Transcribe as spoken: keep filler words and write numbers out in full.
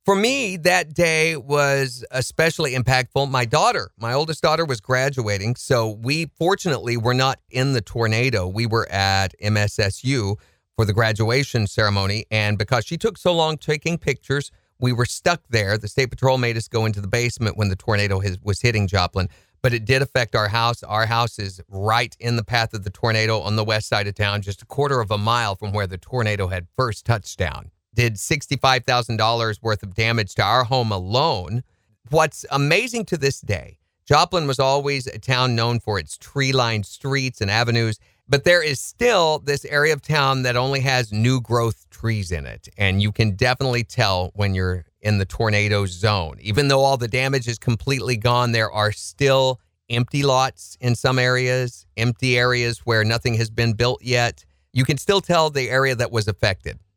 For me, that day was especially impactful. My daughter, my oldest daughter, was graduating. So we fortunately were not in the tornado. We were at M S S U for the graduation ceremony. And because she took so long taking pictures, we were stuck there. The State Patrol made us go into the basement when the tornado has, was hitting Joplin. But it did affect our house. Our house is right in the path of the tornado on the west side of town, just a quarter of a mile from where the tornado had first touched down. Did sixty-five thousand dollars worth of damage to our home alone. What's amazing to this day, Joplin was always a town known for its tree-lined streets and avenues, but there is still this area of town that only has new growth trees in it. And you can definitely tell when you're in the tornado zone. Even though all the damage is completely gone, there are still empty lots in some areas, empty areas where nothing has been built yet. You can still tell the area that was affected.